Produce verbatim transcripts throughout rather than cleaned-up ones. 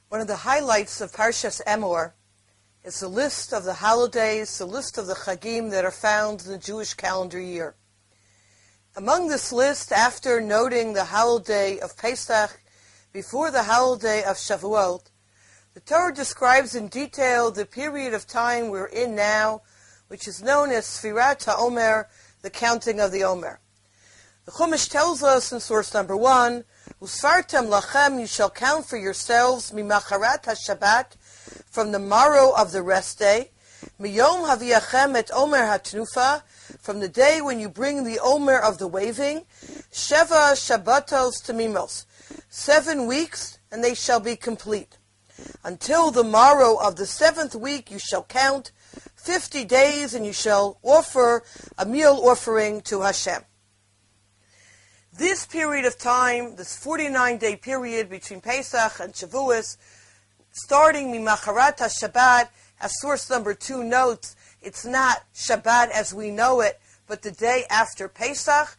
One of the highlights of Parshas Emor is the list of the holidays, the list of the Chagim that are found in the Jewish calendar year. Among this list, after noting the holiday of Pesach before the holiday of Shavuot, the Torah describes in detail the period of time we're in now, which is known as Sfirat HaOmer, the counting of the Omer. The Chumash tells us in source number one, Usfartem lachem, you shall count for yourselves, mimacharat HaShabbat, from the morrow of the rest day, miyom haviachem et Omer HaTnufa, from the day when you bring the Omer of the waving, Sheva Shabbatos Tamimos, seven weeks, and they shall be complete. Until the morrow of the seventh week you shall count fifty days, and you shall offer a meal offering to Hashem. This period of time, this forty-nine day period between Pesach and Shavuos, starting Mimacharat HaShabbat, as source number two notes, it's not Shabbat as we know it, but the day after Pesach,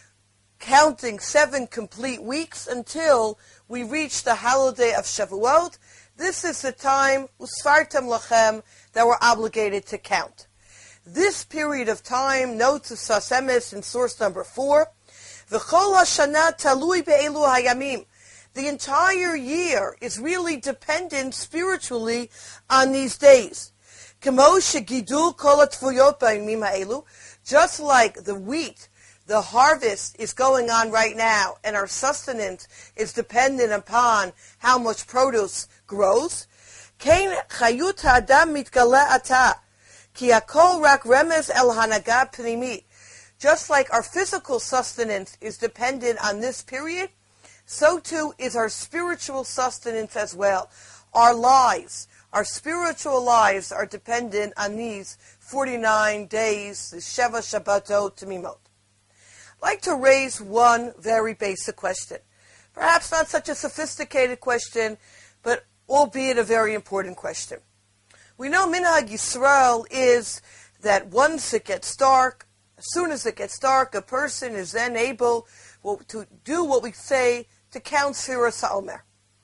counting seven complete weeks until we reach the holiday of Shavuot. This is the time, Usfartem Lachem, that we're obligated to count. This period of time, notes of Sas Emes in source number four, V'chol hashana talui be'elu hayamim. The entire year is really dependent spiritually on these days. Kemo shegidul kol hatvuyot b'yamim ha'elu. Just like the wheat, the harvest is going on right now, and our sustenance is dependent upon how much produce grows. Kein chayut ha'adam mitgala ata, ki hakol rak remez el hanaga pnimit. Just like our physical sustenance is dependent on this period, so too is our spiritual sustenance as well. Our lives, our spiritual lives are dependent on these forty-nine days, the Sheva Shabbatot Tamimot. I'd like to raise one very basic question. Perhaps not such a sophisticated question, but albeit a very important question. We know Minhag Yisrael is that once it gets dark, as soon as it gets dark, a person is then able well, to do what we say, to count Sfiras HaOmer.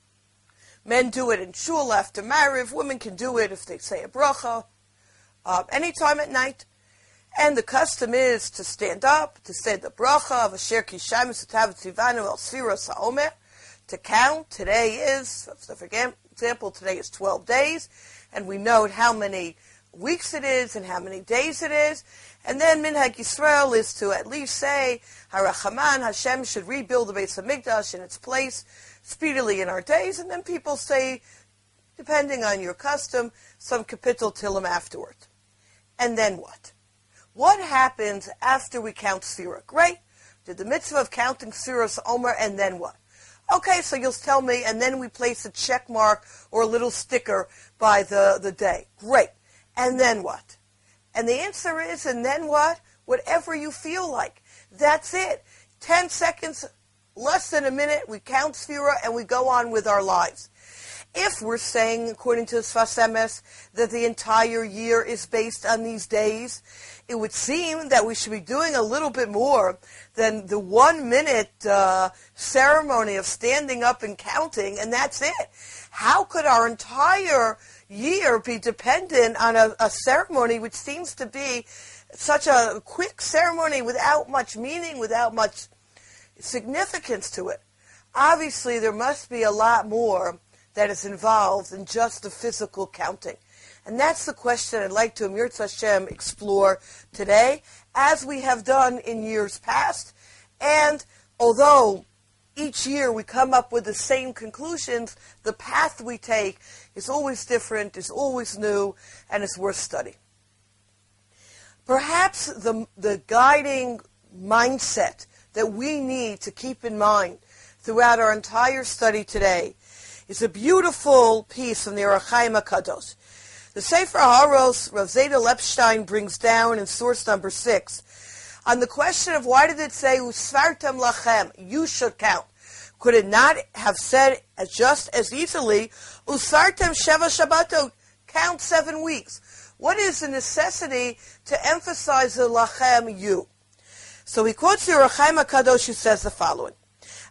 Men do it in shul after Mariv. Women can do it if they say a bracha, uh, anytime at night. And the custom is to stand up, to say the bracha of Asher Kishayim Satav Tzivanu El Sfiras HaOmer, to count. Today is, for example, today is twelve days, and we note how many weeks it is and how many days it is. And then Minhag Yisrael is to at least say, Harachaman, Hashem should rebuild the Beis HaMikdash in its place speedily in our days. And then people say, depending on your custom, some Kapitel Tillim afterwards. And then what? What happens after we count Sfira? Great. Did the mitzvah of counting Sfiras Omer, and then what? Okay, so you'll tell me, and then we place a check mark or a little sticker by the, the day. Great. And then what? And the answer is, and then what? Whatever you feel like. That's it. Ten seconds, less than a minute, we count Sfira and we go on with our lives. If we're saying, according to the Sfas Emes, that the entire year is based on these days, it would seem that we should be doing a little bit more than the one-minute uh, ceremony of standing up and counting, and that's it. How could our entire year be dependent on a, a ceremony which seems to be such a quick ceremony without much meaning, without much significance to it? Obviously, there must be a lot more that is involved in just the physical counting. And that's the question I'd like to, Amir Hashem, explore today, as we have done in years past. And although each year we come up with the same conclusions, the path we take is always different, is always new, and is worth studying. Perhaps the, the guiding mindset that we need to keep in mind throughout our entire study today is a beautiful piece from the Orach Chaim HaKadosh. The Sefer HaHaros, Rav Zedel Epstein brings down in source number six, on the question of why did it say, Usfartem lachem, you should count. Could it not have said as just as easily, Usfartem Sheva Shabbatot, count seven weeks? What is the necessity to emphasize the lachem, you? So he quotes the Orach Chaim HaKadosh, who says the following.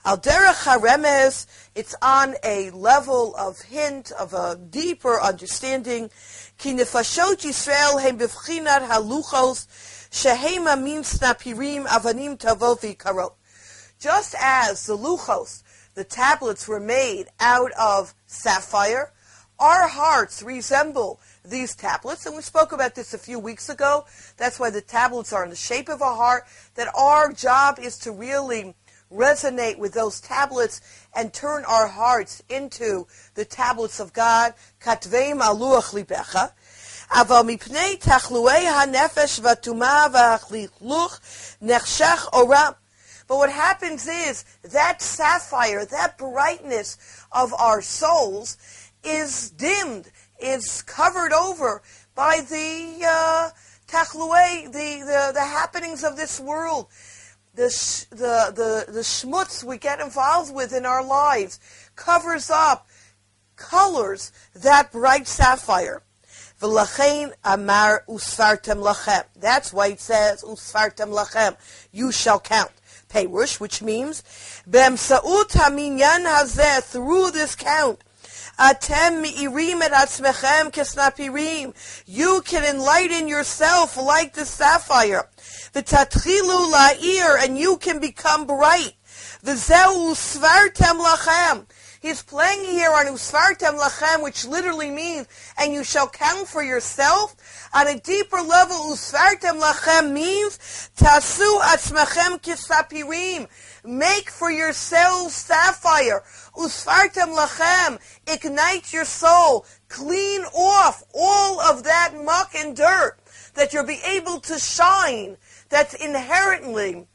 Al derech haremes, it's on a level of hint, of a deeper understanding. Ki nefashot Yisrael hem b'vchinat haluchos shehema minsna pirim avanim tavo v'ikaro. Just as the luchos, the tablets, were made out of sapphire, our hearts resemble these tablets, and we spoke about this a few weeks ago. That's why the tablets are in the shape of a heart, that our job is to really resonate with those tablets and turn our hearts into the tablets of God. Katveim aluach libecha. Aval mipnei tachluei hanefesh v'tumah v'achlichluch nechshach oram. But what happens is that sapphire, that brightness of our souls is dimmed, is covered over by the uh, tachluei, the, the, the happenings of this world, the, sh- the, the, the schmutz we get involved with in our lives, covers up, colors that bright sapphire. V'lachein amar usfartem lachem. That's why it says usfartem lachem. You shall count. Perush, which means b'emsaut haminyan hazeh, through this count, atem mi'irim et atzmechem kesnapirim, you can enlighten yourself like the sapphire. V'tatchilu la'ir, and you can become bright. V'zeu usfartem lachem. He's playing here on usfartem lachem, which literally means, and you shall count for yourself. On a deeper level, usfartem lachem means, tasu atzmachem kisapirim. Make for yourselves sapphire. Usfartem lachem. Ignite your soul. Clean off all of that muck and dirt, that you'll be able to shine. That's inherently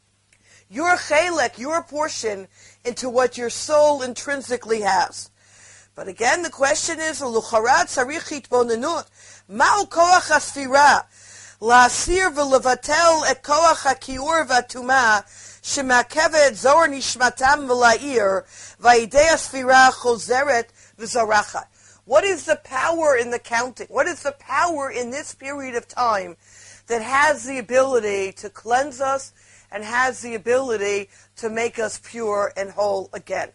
your chelek, your portion, into what your soul intrinsically has. But again, the question is, Lucharat tzarich hitbonenut. Ma'u koach hasfira, la'asir v'levatel et koach hakiur v'atumah, shemakevet zor nishmatam v'la'ir, v'idei hasfira chozeret v'zaracha. What is the power in the counting? What is the power in this period of time that has the ability to cleanse us and has the ability to make us pure and whole again?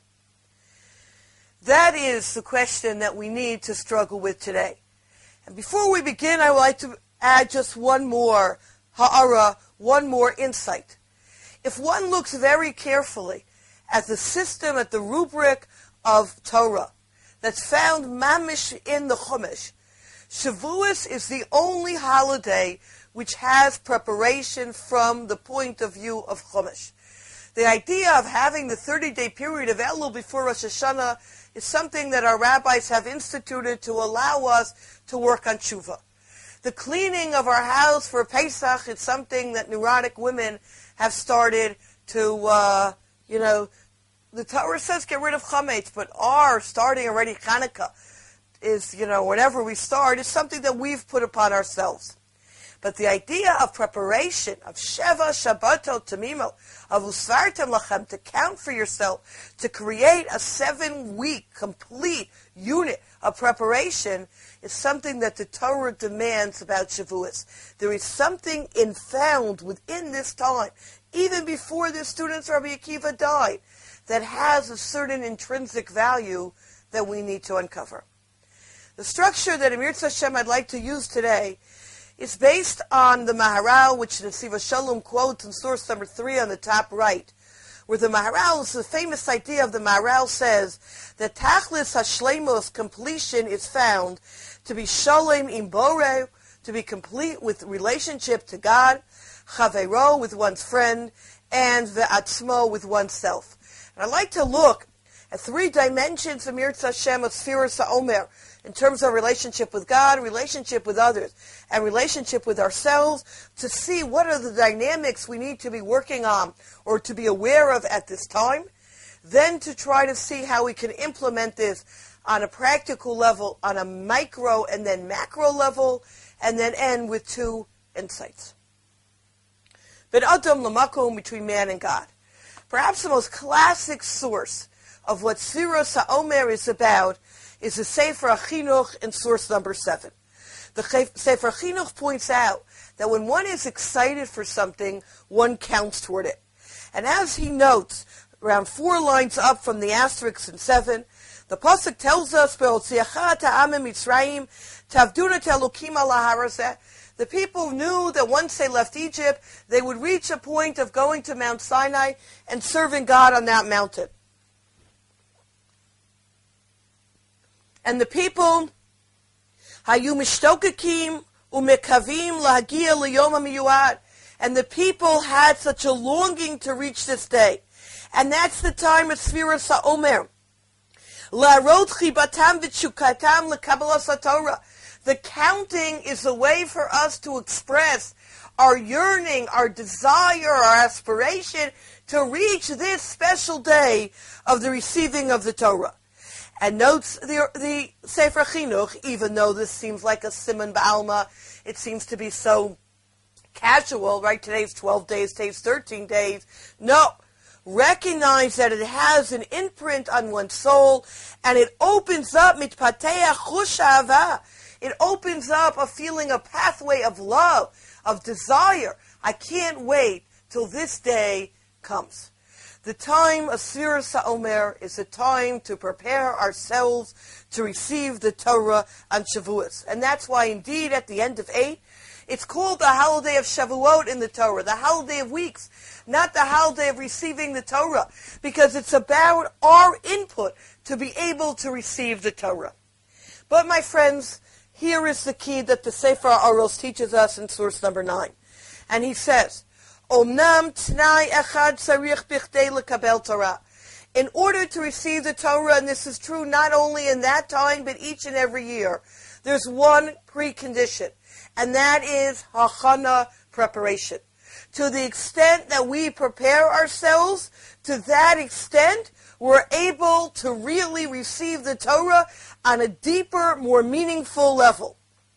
That is the question that we need to struggle with today. And before we begin, I would like to add just one more ha'ara, one more insight. If one looks very carefully at the system, at the rubric of Torah that's found mamish in the Chumash, Shavuos is the only holiday which has preparation from the point of view of Chumash. The idea of having the thirty-day period of Elul before Rosh Hashanah is something that our rabbis have instituted to allow us to work on tshuva. The cleaning of our house for Pesach is something that neurotic women have started to, uh, you know, the Torah says get rid of chametz, but our starting already Hanukkah is, you know, whenever we start, is something that we've put upon ourselves. But the idea of preparation, of Sheva, Shabbatot, Tamimo, of Usvartem Lachem, to count for yourself, to create a seven-week complete unit of preparation, is something that the Torah demands about Shavuos. There is something in found within this time, even before the students Rabbi Akiva died, that has a certain intrinsic value that we need to uncover. The structure that Amir Hashem I'd like to use today is based on the Maharal, which the Siva Shalom quotes in source number three on the top right, where the Maharal, the famous idea of the Maharal says that Tachlis Hashleimos, completion, is found to be Shalom im Boreh, to be complete with relationship to God, Chaveiro, with one's friend, and Ve'atzmo, with oneself. And I'd like to look at three dimensions of Mirz Hashem of Sfiras HaOmer, in terms of relationship with God, relationship with others, and relationship with ourselves, to see what are the dynamics we need to be working on or to be aware of at this time, then to try to see how we can implement this on a practical level, on a micro and then macro level, and then end with two insights. Ben Adam Lamakom, between man and God. Perhaps the most classic source of what Sfiras HaOmer is about is the Sefer HaChinuch in source number seven. The Sefer HaChinuch points out that when one is excited for something, one counts toward it. And as he notes, around four lines up from the asterisks in seven. The pasuk tells us, the people knew that once they left Egypt, they would reach a point of going to Mount Sinai and serving God on that mountain. And the people, hayu mishtokakim umekavim lahagia liyom hamiyuad, and the people had such a longing to reach this day. And that's the time of Sfiras HaOmer. La'arot chibatam v'tshukatam l'kabbalas HaTorah. The counting is a way for us to express our yearning, our desire, our aspiration to reach this special day of the receiving of the Torah. And notes the, the Sefer Chinuch, even though this seems like a Siman Ba'alma, it seems to be so casual, right? Today's twelve days, today's thirteen days. No. Recognize that it has an imprint on one's soul, and it opens up mitpateach chush ha'ava. It opens up a feeling, a pathway of love, of desire. I can't wait till this day comes. The time of Sfiras HaOmer is a time to prepare ourselves to receive the Torah on Shavuos. And that's why, indeed, at the end of eight, it's called the holiday of Shavuot in the Torah, the holiday of weeks, not the holiday of receiving the Torah, because it's about our input to be able to receive the Torah. But, my friends, here is the key that the Sefer Aros teaches us in source number nine. And he says, Omnam t'nai echad tzarich bichdei lekabel Torah. In order to receive the Torah, and this is true not only in that time, but each and every year, there's one precondition, and that is hachana, preparation. To the extent that we prepare ourselves, to that extent, we're able to really receive the Torah on a deeper, more meaningful level.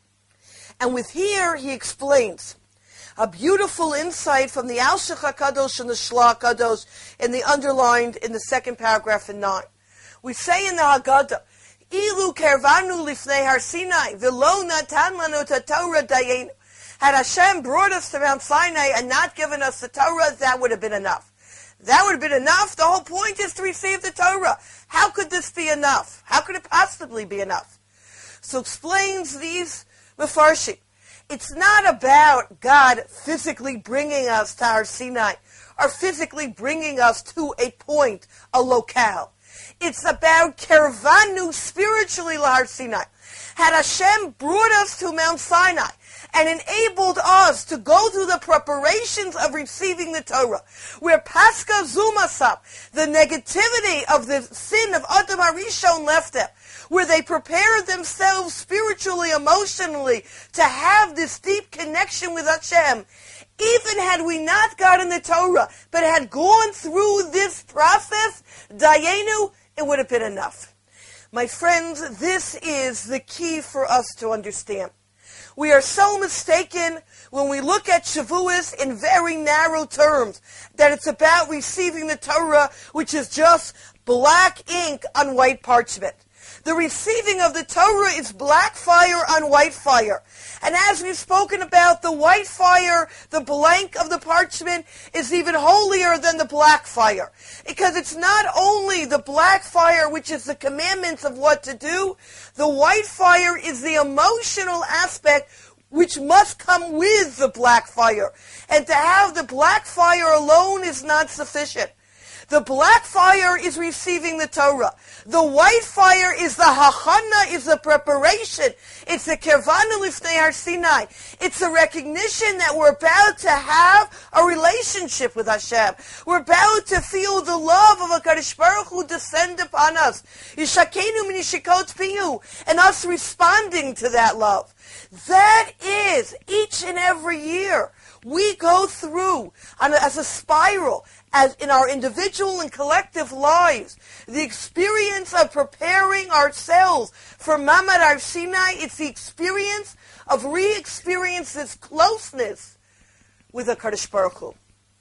And with here, he explains a beautiful insight from the Alshich HaKadosh and the Shlah HaKadosh in the underlined in the second paragraph in nine. We say in the Haggadah, Ilu kervanu lifnei har Sinai, v'lo natan lanu Torah dayenu. Had Hashem brought us to Mount Sinai and not given us the Torah, that would have been enough. That would have been enough. The whole point is to receive the Torah. How could this be enough? How could it possibly be enough? So explains these Mefarshim. It's not about God physically bringing us to Har Sinai or physically bringing us to a point, a locale. It's about Kervanu spiritually Har Sinai. Had Hashem brought us to Mount Sinai and enabled us to go through the preparations of receiving the Torah, where Pascha Zumasam, the negativity of the sin of Adam HaRishon left them, where they prepared themselves spiritually, emotionally, to have this deep connection with Hashem, even had we not gotten the Torah, but had gone through this process, Dayenu, it would have been enough. My friends, this is the key for us to understand. We are so mistaken when we look at Shavuos in very narrow terms, that it's about receiving the Torah, which is just black ink on white parchment. The receiving of the Torah is black fire on white fire. And as we've spoken about, the white fire, the blank of the parchment, is even holier than the black fire. Because it's not only the black fire, which is the commandments of what to do, the white fire is the emotional aspect which must come with the black fire. And to have the black fire alone is not sufficient. The black fire is receiving the Torah. The white fire is the hachana, is the preparation. It's the kervanu lifnei har Sinai. It's a recognition that we're about to have a relationship with Hashem. We're about to feel the love of HaKadosh Baruch Hu descend upon us. Yishakenu minishikot piyu, and us responding to that love. That is, each and every year, we go through on a, as a spiral, as in our individual and collective lives, the experience of preparing ourselves for Mamad Har Sinai. It's the experience of re-experience this closeness with the HaKadosh Baruch Hu.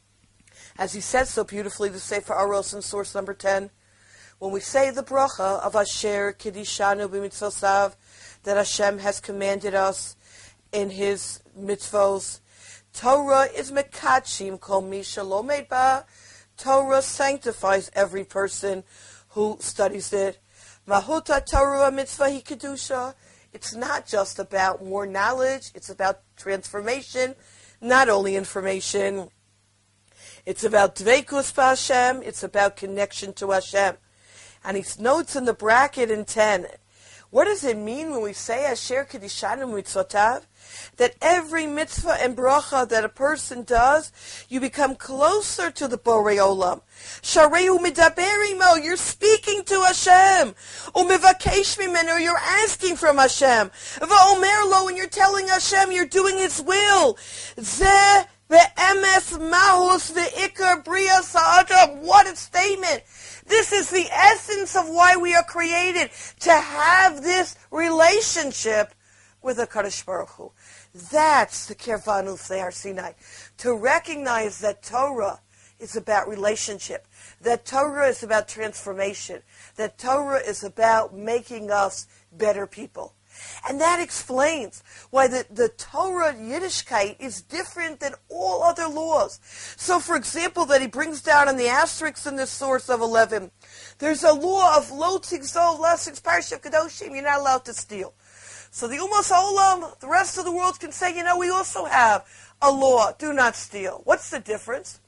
As he says so beautifully, the Sefer Aros in source number ten, when we say the bracha of Asher Kiddishanu b'mitzvosav, that Hashem has commanded us in His mitzvos, Torah is mekachim kol mi shelo meid ba. Torah sanctifies every person who studies it. Mahuta Torah mitzvah hi kedusha. It's not just about more knowledge. It's about transformation, not only information. It's about dveikus b'Hashem. It's about connection to Hashem. And he notes in the bracket in ten, what does it mean when we say Asher Kedishanu Mitzvotav? That every mitzvah and bracha that a person does, you become closer to the Borei Olam. Shareu midaber imo, you're speaking to Hashem. Umivakesh mimenu, you're asking from Hashem. Va'omer lo, and you're telling Hashem you're doing His will. Zeh ve'emes mahus ve'ikar bria sa'adam. What a statement. This is the essence of why we are created, to have this relationship with the Kadosh Baruch Hu. That's the Kirvanus Har Sinai. To recognize that Torah is about relationship, that Torah is about transformation, that Torah is about making us better people. And that explains why the, the Torah Yiddishkeit is different than all other laws. So, for example, that he brings down in the asterisks in this source of eleven, there's a law of lo tigzol lasix parsha kadoshim, you're not allowed to steal. So the Umas Ha'olam, the rest of the world can say, you know, we also have a law, do not steal. What's the difference?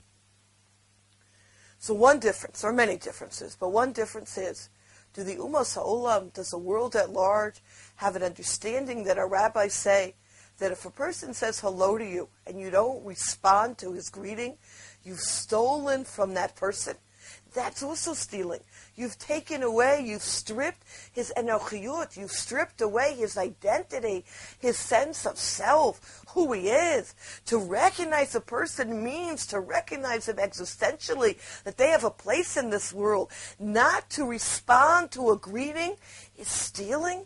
So one difference, or many differences, but one difference is, do the Umas Ha'olam, does the world at large have an understanding that our rabbis say that if a person says hello to you and you don't respond to his greeting, you've stolen from that person? That's also stealing. You've taken away, you've stripped his enochiyut, you've stripped away his identity, his sense of self, who he is. To recognize a person means to recognize him existentially, that they have a place in this world. Not to respond to a greeting is stealing.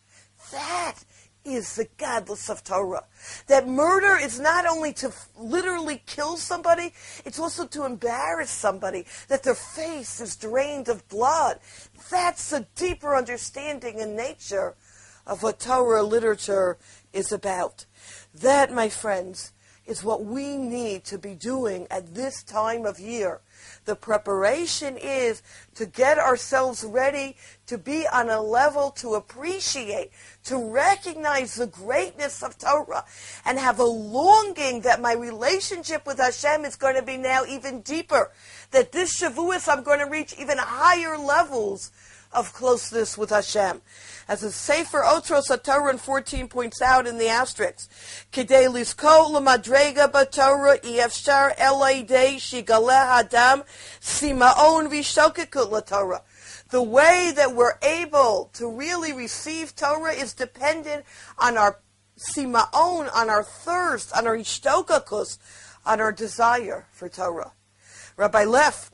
That is the godless of Torah. That murder is not only to literally kill somebody, it's also to embarrass somebody, that their face is drained of blood. That's a deeper understanding and nature of what Torah literature is about. That, my friends, is what we need to be doing at this time of year. The preparation is to get ourselves ready to be on a level to appreciate, to recognize the greatness of Torah, and have a longing that my relationship with Hashem is going to be now even deeper. That this Shavuos I'm going to reach even higher levels of closeness with Hashem. As the Sefer Otros HaTorah in fourteen points out in the asterisk, Kidei lizko l'madrega b'Torah efshar elay shigaleh hadam simaon v'shokekut l'Torah. The way that we're able to really receive Torah is dependent on our simaon, on our thirst, on our ishtokakus, on our desire for Torah. Rabbi Leff,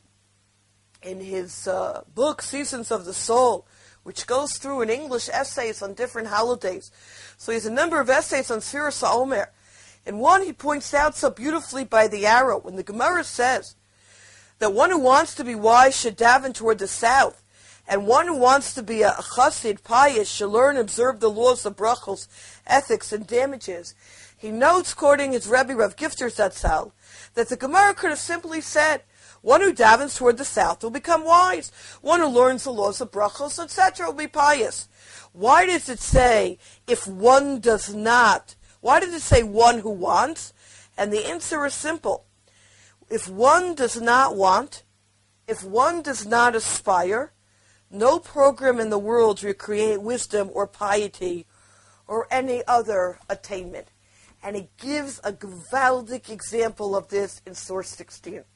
in his uh, book, Seasons of the Soul, which goes through in English essays on different holidays. So he has a number of essays on Sfiras HaOmer. In one, he points out so beautifully by the arrow, when the Gemara says that one who wants to be wise should daven toward the south, and one who wants to be a chassid, pious, should learn and observe the laws of brachos, ethics, and damages. He notes, quoting his Rebbe Rav Gifter Zatzal, that the Gemara could have simply said, one who davens toward the south will become wise. One who learns the laws of brachos, et cetera, will be pious. Why does it say, if one does not? Why does it say one who wants? And the answer is simple. If one does not want, if one does not aspire, no program in the world will create wisdom or piety or any other attainment. And he gives a gewaldic example of this in source sixteen.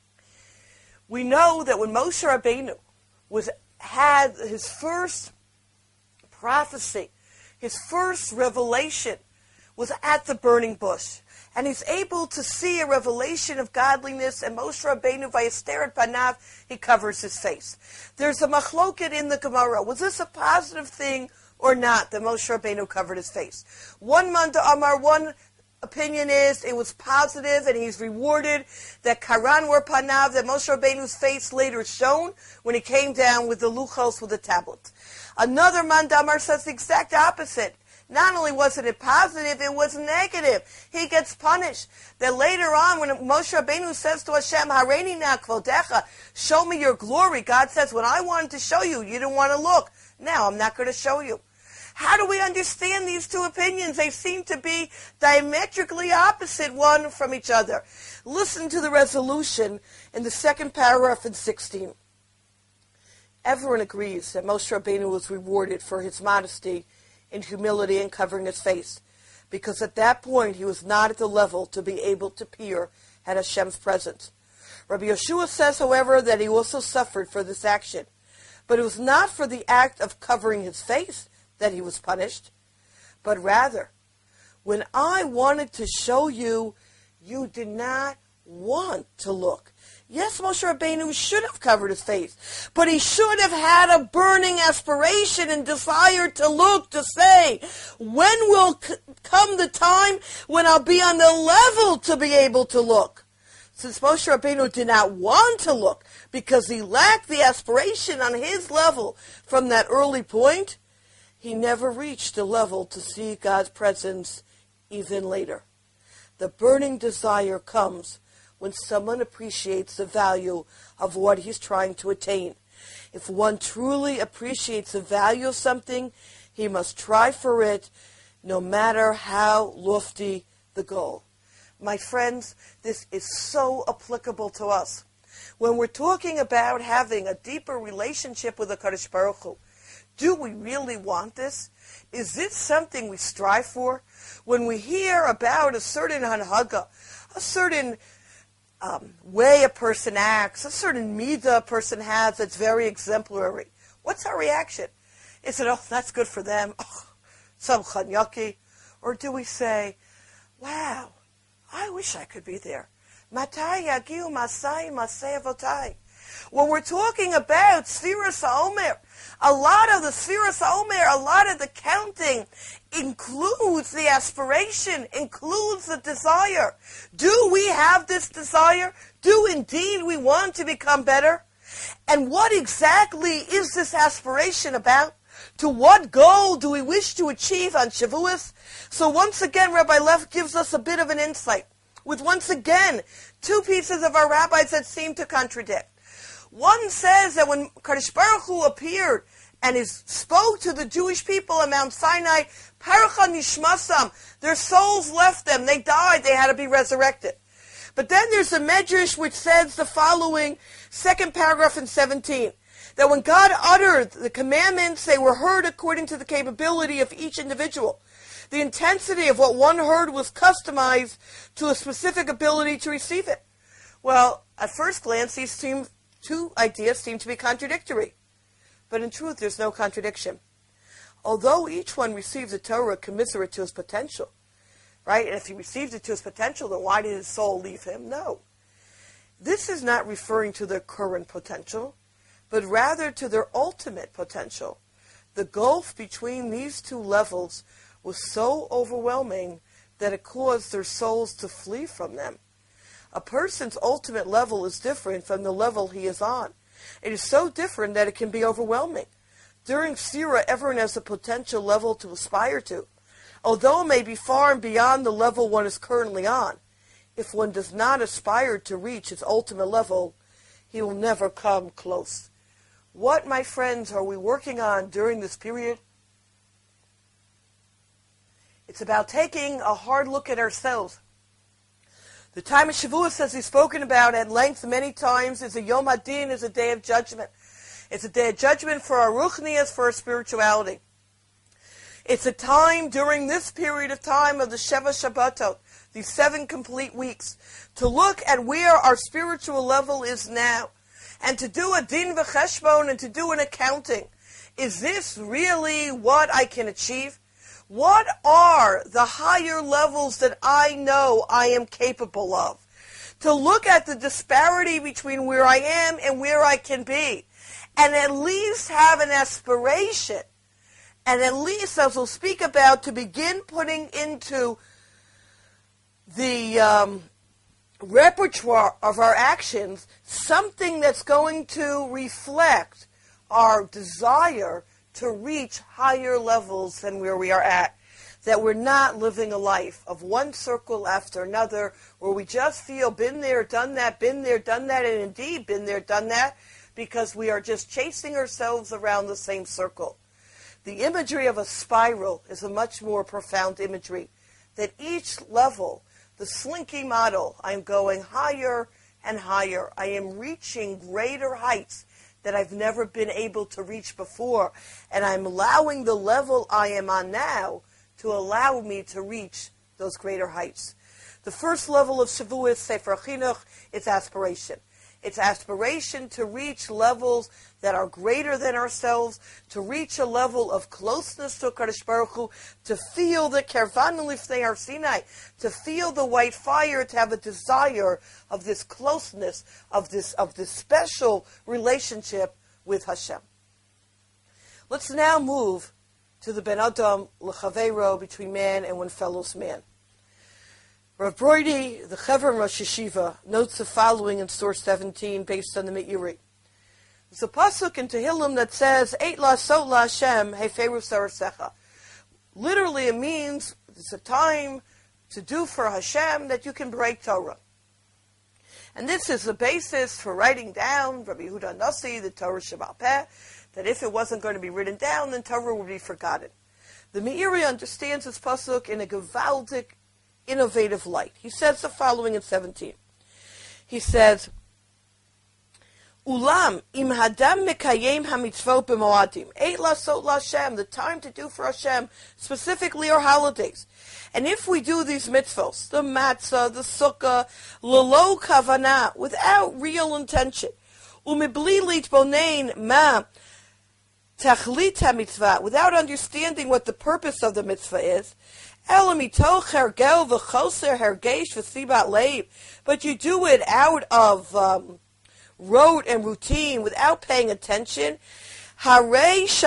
We know that when Moshe Rabbeinu was, had his first prophecy, his first revelation was at the burning bush. And he's able to see a revelation of godliness, and Moshe Rabbeinu, vayester et panav, he covers his face. There's a machloket in the Gemara. Was this a positive thing or not that Moshe Rabbeinu covered his face? One Manda Amar, one opinion is it was positive, and he's rewarded that Karan were panav, that Moshe Rabbeinu's face later shone when he came down with the luchos, with the tablet. Another Mandamar says the exact opposite, Not only wasn't it positive, it was negative. He gets punished. Then later on, when Moshe Rabbeinu says to Hashem, Hareini na kvodecha, show me your glory, God says, when I wanted to show you, you didn't want to look. Now I'm not going to show you. How do we understand these two opinions? They seem to be diametrically opposite one from each other. Listen to the resolution in the second paragraph in sixteen. Everyone agrees that Moshe Rabbeinu was rewarded for his modesty and humility in covering his face, because at that point he was not at the level to be able to peer at Hashem's presence. Rabbi Yeshua says, however, that he also suffered for this action, but it was not for the act of covering his face that he was punished, but rather, when I wanted to show you, you did not want to look. Yes, Moshe Rabbeinu should have covered his face, but he should have had a burning aspiration and desire to look, to say, when will c- come the time when I'll be on the level to be able to look? Since Moshe Rabbeinu did not want to look because he lacked the aspiration on his level from that early point, he never reached the level to see God's presence even later. The burning desire comes when someone appreciates the value of what he's trying to attain. If one truly appreciates the value of something, he must try for it, no matter how lofty the goal. My friends, this is so applicable to us. When we're talking about having a deeper relationship with the Kadosh Baruch Hu, do we really want this? Is this something we strive for? When we hear about a certain hanhaga, a certain um, way a person acts, a certain midah a person has that's very exemplary, what's our reaction? Is it, oh, that's good for them, oh, some chanyaki? Or do we say, wow, I wish I could be there. Matai yagiu masai masai avotai. When we're talking about Sfiras HaOmer, a lot of the Sfiras HaOmer, a lot of the counting includes the aspiration, includes the desire. Do we have this desire? Do indeed we want to become better? And what exactly is this aspiration about? To what goal do we wish to achieve on Shavuos? So once again, Rabbi Lev gives us a bit of an insight, with once again two pieces of our rabbis that seem to contradict. One says that when Kadosh Baruch Hu appeared and is, spoke to the Jewish people on Mount Sinai, Paracha Nishmasam, their souls left them, they died, they had to be resurrected. But then there's a Medrash which says the following, second paragraph in seventeen, that when God uttered the commandments, they were heard according to the capability of each individual. The intensity of what one heard was customized to a specific ability to receive it. Well, at first glance, these seem, two ideas seem to be contradictory. But in truth, there's no contradiction. Although each one received the Torah commiserate to his potential, right? And if he received it to his potential, then why did his soul leave him? No. This is not referring to their current potential, but rather to their ultimate potential. The gulf between these two levels was so overwhelming that it caused their souls to flee from them. A person's ultimate level is different from the level he is on. It is so different that it can be overwhelming. During Sira, everyone has a potential level to aspire to, although it may be far and beyond the level one is currently on. If one does not aspire to reach its ultimate level, he will never come close. What, my friends, are we working on during this period? It's about taking a hard look at ourselves. The time of Shavuos, as we've spoken about at length many times, is a Yom Hadin, is a day of judgment. It's a day of judgment for our ruchnias, for our spirituality. It's a time during this period of time of the Sheva Shabbatot, these seven complete weeks, to look at where our spiritual level is now, and to do a din v'cheshbon, and to do an accounting. Is this really what I can achieve? What are the higher levels that I know I am capable of? To look at the disparity between where I am and where I can be, and at least have an aspiration, and at least, as we'll speak about, to begin putting into the um, repertoire of our actions something that's going to reflect our desire to reach higher levels than where we are at. that we're not living a life of one circle after another, where we just feel been there, done that, been there, done that, and indeed been there, done that, because we are just chasing ourselves around the same circle. The imagery of a spiral is a much more profound imagery, that each level, the slinky model, I'm going higher and higher. I am reaching greater heights that I've never been able to reach before, and I'm allowing the level I am on now to allow me to reach those greater heights. The first level of Shavuos, Sefer Chinuch, is aspiration. It's aspiration to reach levels that are greater than ourselves, to reach a level of closeness to Kadosh Baruch Hu, to feel the Kervan Lifnei Har Sinai, to feel the white fire, to have a desire of this closeness, of this of this special relationship with Hashem. Let's now move to the Ben Adam L'Chaveiro, between man and one fellow's man. Rav Brody, the Chevron Rosh Yeshiva, notes the following in source seventeen, based on the Meiri. There's a pasuk in Tehillim that says, "Eit la'asot la'Hashem heferu sarasecha." Literally, it means it's a time to do for Hashem that you can break Torah. And this is the basis for writing down Rabbi Yehuda Nasi, the Torah Sheba'al Peh, that if it wasn't going to be written down, then Torah would be forgotten. The Meiri understands this pasuk in a gewaldic, innovative light. He says the following in seventeen. He says, Ulam im hadam mekayem hamitzvot b'moadim, eit lasot la'Hashem, the time to do for Hashem, specifically our holidays. And if we do these mitzvos, the matzah, the sukkah, lelo kavanah, without real intention, umibli litbonein ma tachlit hamitzvah, without understanding what the purpose of the mitzvah is, but you do it out of um, rote and routine, without paying attention. This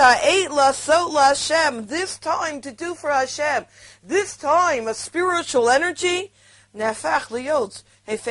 time to do for Hashem, this time of spiritual energy, turns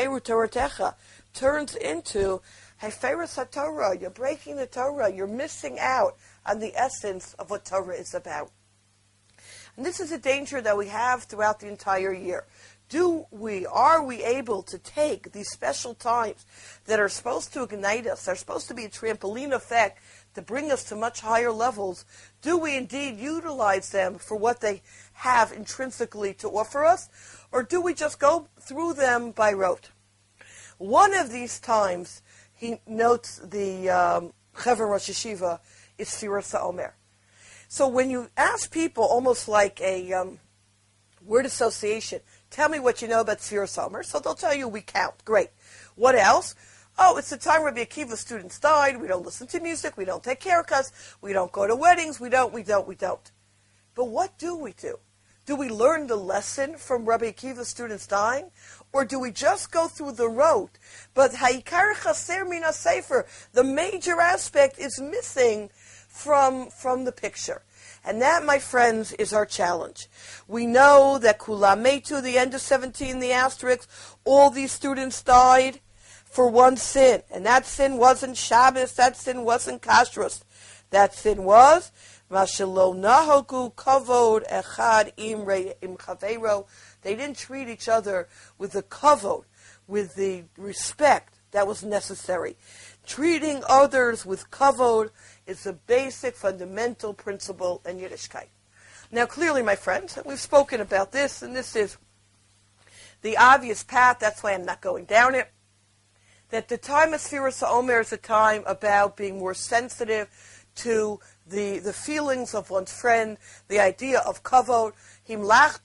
into Torah. You're breaking the Torah. You're missing out on the essence of what Torah is about. And this is a danger that we have throughout the entire year. Do we, are we able to take these special times that are supposed to ignite us, are supposed to be a trampoline effect to bring us to much higher levels? Do we indeed utilize them for what they have intrinsically to offer us? Or do we just go through them by rote? One of these times, he notes the um, Chevron Rosh Yeshiva, is Sfiras HaOmer. So when you ask people, almost like a um, word association, tell me what you know about Sfiras HaOmer, so they'll tell you we count. Great. What else? Oh, it's the time Rabbi Akiva students died. We don't listen to music. We don't take haircuts. We don't go to weddings. We don't, we don't, we don't. But what do we do? Do we learn the lesson from Rabbi Akiva students dying? Or do we just go through the road? But Ha'ikar Chaser Min HaSefer, the major aspect is missing from from the picture. And that, my friends, is our challenge. We know that Kulam Metu, the end of seventeen, the asterisk, all these students died for one sin. And that sin wasn't Shabbos, that sin wasn't Kashrus. That sin was Mashalo Nahoku Kavod Echad Im Chaveiro. They didn't treat each other with the kavod, with the respect that was necessary. Treating others with kavod is a basic, fundamental principle in Yiddishkeit. Now, clearly, my friends, we've spoken about this, and this is the obvious path. That's why I'm not going down it. That the time of Sfiras HaOmer is a time about being more sensitive to the the feelings of one's friend, the idea of kavod. Did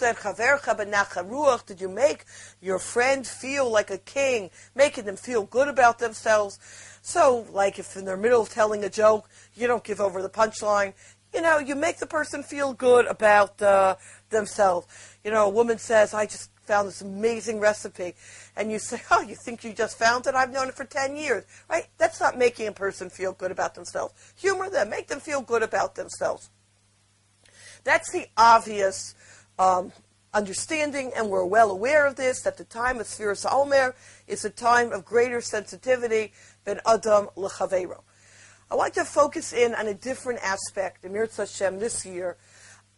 you make your friend feel like a king, making them feel good about themselves? So, like if in the middle of telling a joke, you don't give over the punchline. You know, you make the person feel good about uh, themselves. You know, a woman says, I just found this amazing recipe. And you say, oh, you think you just found it? I've known it for ten years. Right? That's not making a person feel good about themselves. Humor them. Make them feel good about themselves. That's the obvious um, understanding, and we're well aware of this, that the time of Sfiras HaOmer is a time of greater sensitivity Ben Adam L'Chaveiro. I want to focus in on a different aspect in Mirz Hashem this year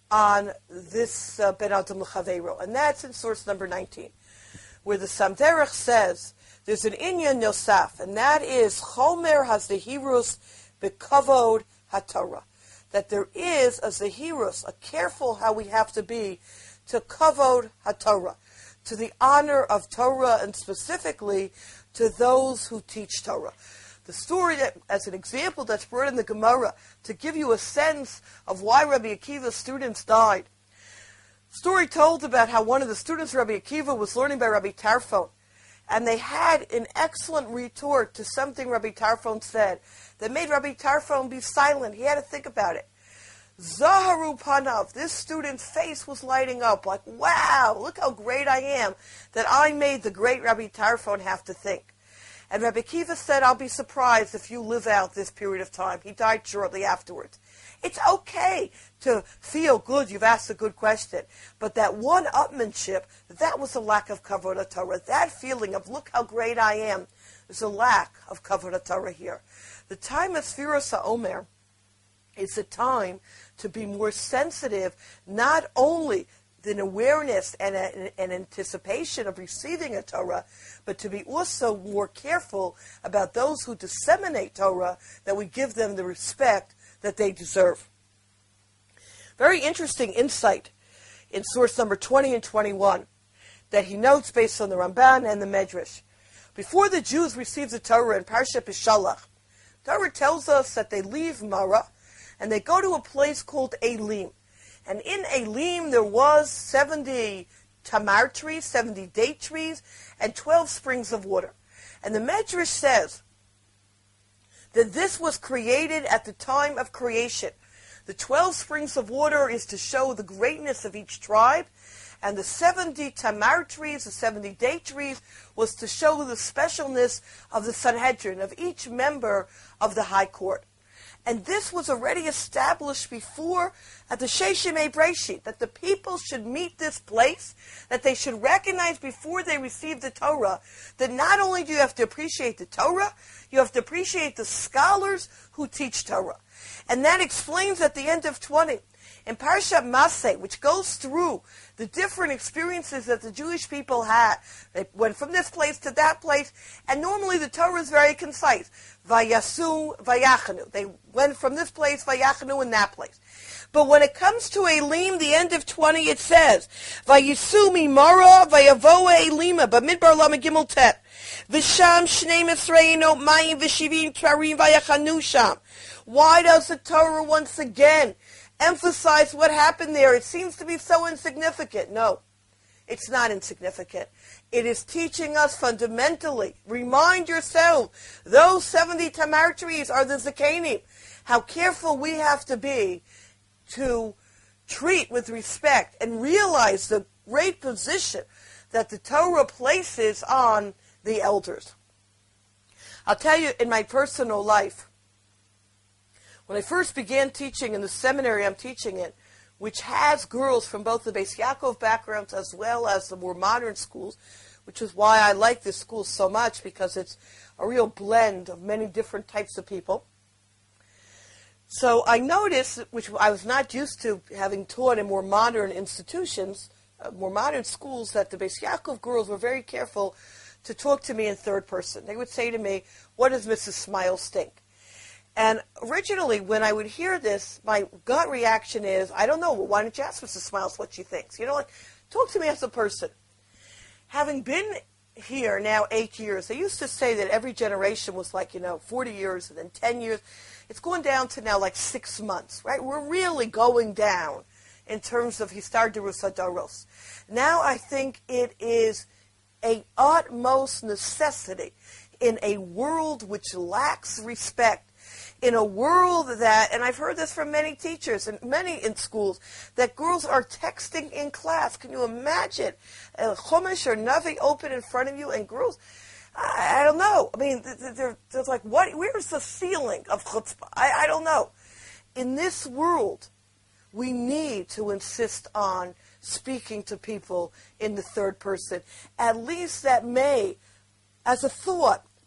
on this uh, Ben Adam L'Chaveiro, and that's in source number nineteen, where the Samderech says there's an inyan nosaf, and that is Chomer HaZehirus B'Kavod HaTorah, that there is a Zehirus, a careful how we have to be to Kavod HaTorah, to the honor of Torah, and specifically to those who teach Torah. The story, that, as an example, that's brought in the Gemara to give you a sense of why Rabbi Akiva's students died. Story told about how one of the students of Rabbi Akiva was learning by Rabbi Tarfon, and they had an excellent retort to something Rabbi Tarfon said that made Rabbi Tarfon be silent. He had to think about it. Zaharu Panav, this student's face was lighting up like, wow, look how great I am that I made the great Rabbi Tarfon have to think. And Rabbi Akiva said, I'll be surprised if you live out this period of time. He died shortly afterwards. It's okay to feel good, you've asked a good question, but that one-upmanship, that was a lack of Kavod Torah. That feeling of, look how great I am, there's a lack of Kavod Torah here. The time of Sfiras HaOmer is a time to be more sensitive, not only an awareness and a, an anticipation of receiving a Torah, but to be also more careful about those who disseminate Torah, that we give them the respect that they deserve. Very interesting insight in source number twenty and twenty-one that he notes based on the Ramban and the Medrash. Before the Jews received the Torah in Parshat Bishalach, Torah tells us that they leave Mara and they go to a place called Elim. And in Elim there was seventy tamar trees, seventy date trees, and twelve springs of water. And the Medrash says that this was created at the time of creation. The twelve springs of water is to show the greatness of each tribe, and the seventy tamar trees, the seventy date trees, was to show the specialness of the Sanhedrin, of each member of the High Court. And this was already established before at the Sheshimei Breshit, that the people should meet this place, that they should recognize before they receive the Torah, that not only do you have to appreciate the Torah, you have to appreciate the scholars who teach Torah. And that explains at the end of twenty, in Parshat Maseh, which goes through the different experiences that the Jewish people had. They went from this place to that place, and normally the Torah is very concise. Vayasu, Vayachanu. They went from this place, Vayachanu, and that place. But when it comes to Elim, the end of twenty, it says, Vayisu mimara, Vayavoa Elima, Bamidbar Lama Gimel Tet. Visham Shnei Misreino, Mayim Vishivim Tvarim Vayachanu Sham. Why does the Torah once again emphasize what happened there? It seems to be so insignificant. No, it's not insignificant. It is teaching us fundamentally. Remind yourself, those seventy tamar trees are the Zakanim. How careful we have to be to treat with respect and realize the great position that the Torah places on the elders. I'll tell you, in my personal life, when I first began teaching in the seminary I'm teaching in, which has girls from both the Beis Yaakov backgrounds as well as the more modern schools, which is why I like this school so much, because it's a real blend of many different types of people. So I noticed, which I was not used to having taught in more modern institutions, uh, more modern schools, that the Beis Yaakov girls were very careful to talk to me in third person. They would say to me, "What does Missus Smiles think?" And originally, when I would hear this, my gut reaction is, I don't know, well, why don't you ask Missus Smiles what she thinks? You know, like, talk to me as a person. Having been here now eight years, they used to say that every generation was like, you know, forty years and then ten years. It's going down to now like six months, right? We're really going down in terms of Histarderus Hadoros. Now I think it is a utmost necessity in a world which lacks respect, in a world that, and I've heard this from many teachers and many in schools, that girls are texting in class. Can you imagine a Chumash or Navi open in front of you and girls, I, I don't know. I mean, they're, they're like, what? Where's the ceiling of chutzpah? I, I don't know. In this world, we need to insist on speaking to people in the third person. At least that may, as a thought,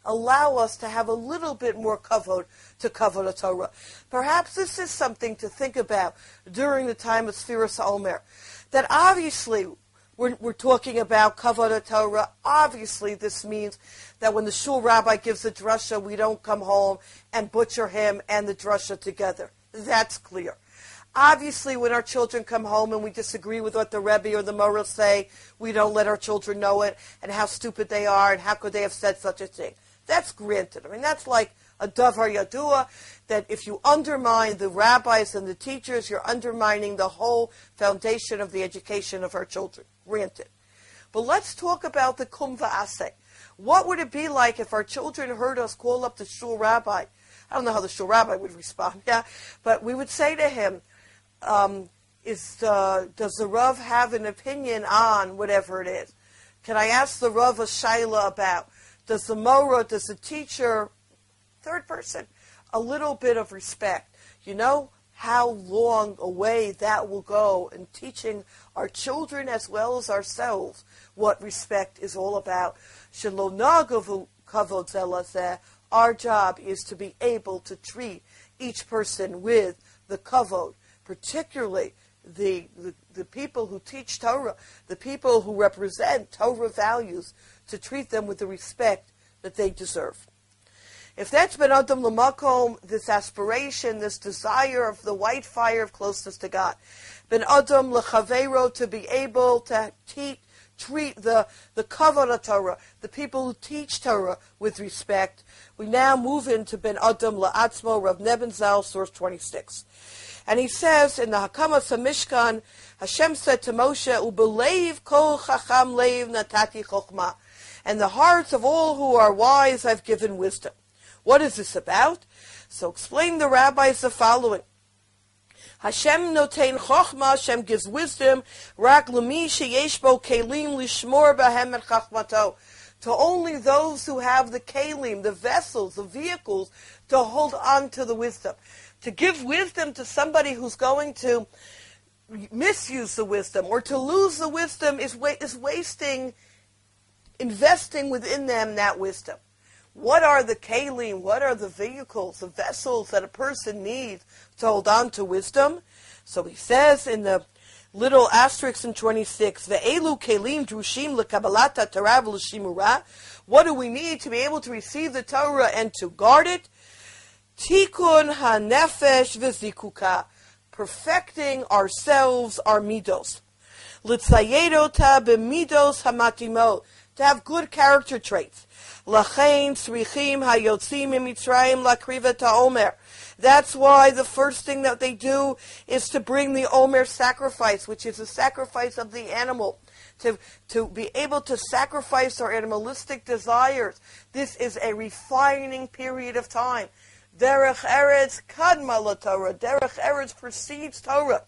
allow us to have a little bit more kavod to kavod Torah. Perhaps this is something to think about during the time of Sfiras HaOmer. That obviously we're, we're talking about kavod Torah. Obviously this means that when the shul rabbi gives a drasha, we don't come home and butcher him and the drasha together. That's clear. Obviously, when our children come home and we disagree with what the Rebbe or the Morah say, we don't let our children know it and how stupid they are and how could they have said such a thing. That's granted. I mean, that's like a davar yadua, that if you undermine the rabbis and the teachers, you're undermining the whole foundation of the education of our children. Granted. But let's talk about the kum va'aseh. What would it be like if our children heard us call up the shul rabbi? I don't know how the shul rabbi would respond, yeah, but we would say to him, Um, is uh, does the Rav have an opinion on whatever it is? Can I ask the Rav a shaila about? Does the Morah, does the teacher, third person, a little bit of respect? You know how long away that will go in teaching our children as well as ourselves what respect is all about. Shelo nagavu kavod zelazeh. Our job is to be able to treat each person with the kavod, particularly the, the the people who teach Torah, the people who represent Torah values, to treat them with the respect that they deserve. If that's Ben Adam L'Makom, this aspiration, this desire of the white fire of closeness to God, Ben Adam L'Chaveiro, to be able to teach, treat the, the kavod Torah, the people who teach Torah with respect, we now move into Ben Adam La'atzmo, Rav Neben Zal, source twenty-six. And he says in the Hakamas HaMishkan, Hashem said to Moshe, U'beleiv kol chacham leiv natati chokhmah. And the hearts of all who are wise I've given wisdom. What is this about? So explain the rabbis the following. Hashem notein chokhmah, Hashem gives wisdom, rak l'mi sheyesh bo kelim lishmor bahem et chachmato. To only those who have the kelim, the vessels, the vehicles, to hold on to the wisdom. To give wisdom to somebody who's going to misuse the wisdom or to lose the wisdom is wa- is wasting, investing within them that wisdom. What are the kelim, what are the vehicles, the vessels that a person needs to hold on to wisdom? So he says in the little asterisk in twenty-six, Ve'elu kelim drushim lekabalata Torah v'l'shimura. What do we need to be able to receive the Torah and to guard it? Tikkun hanefesh v'zikuka, perfecting ourselves, our midos. Litzayedota b'midos hamatimot, to have good character traits. Lachein tzrichim hayotzim imitzrayim lakriva ta'omer. That's why the first thing that they do is to bring the Omer sacrifice, which is the sacrifice of the animal. To, to be able to sacrifice our animalistic desires. This is a refining period of time. Derech Eretz kadma LaTorah. Derech Eretz precedes Torah.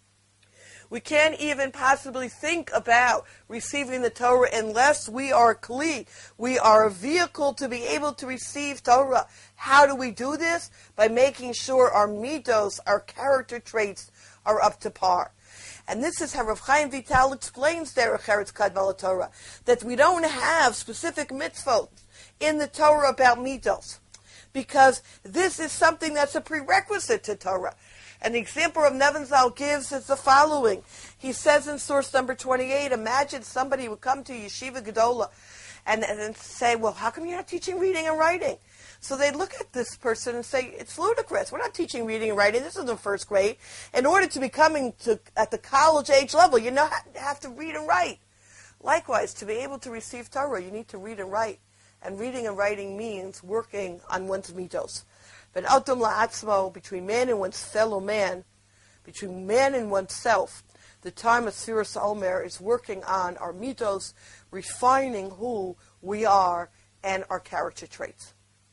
We can't even possibly think about receiving the Torah unless we are kli. We are a vehicle to be able to receive Torah. How do we do this? By making sure our midos, our character traits, are up to par. And this is how Rav Chaim Vital explains Derech Eretz kadma LaTorah, that we don't have specific mitzvot in the Torah about midos, because this is something that's a prerequisite to Torah. And the example of Neben Zal gives is the following. He says in source number twenty-eight, imagine somebody would come to Yeshiva Gedola and, and say, well, how come you're not teaching reading and writing? So they look at this person and say, it's ludicrous. We're not teaching reading and writing. This is the first grade. In order to be coming to at the college age level, you know, have to read and write. Likewise, to be able to receive Torah, you need to read and write. And reading and writing means working on one's mitos. But Adam la'atzmo, between man and one's fellow man, between man and oneself, the time of Sfiras HaOmer is working on our mitos, refining who we are and our character traits.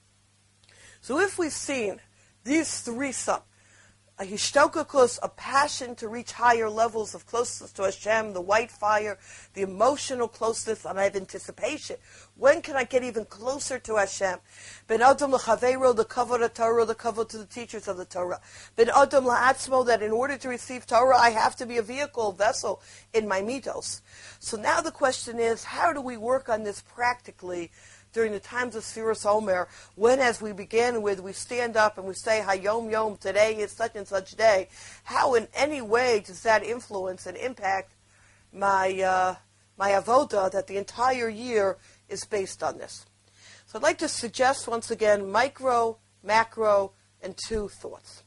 So if we've seen these three some, a hishtokakus, a passion to reach higher levels of closeness to Hashem, the white fire, the emotional closeness, and I have anticipation. When can I get even closer to Hashem? Ben Adam l'chaveiro, the kavod Torah, the kavod to the teachers of the Torah. Ben Adam la'atzmo, that in order to receive Torah, I have to be a vehicle, vessel in my mitos. So now the question is, how do we work on this practically during the times of Sfiras Omer, when, as we began with, we stand up and we say, Hayom Yom, today is such and such day, how in any way does that influence and impact my uh, my avoda, that the entire year is based on this? So I'd like to suggest once again micro, macro, and two thoughts.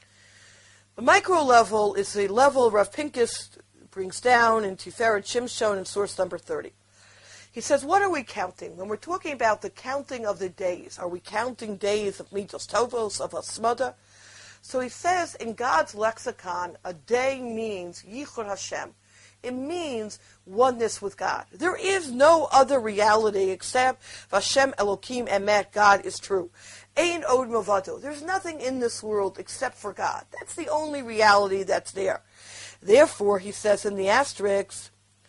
The micro level is the level Rav Pincus brings down in Tiferet Shimshon in source number thirty. He says, what are we counting? When we're talking about the counting of the days, are we counting days of mitos tovos, of asmada? So he says, in God's lexicon, a day means yichud Hashem. It means oneness with God. There is no other reality except Hashem Elokim Emet, God is true. Ein od milvado. There's nothing in this world except for God. That's the only reality that's there. Therefore, he says in the asterisk,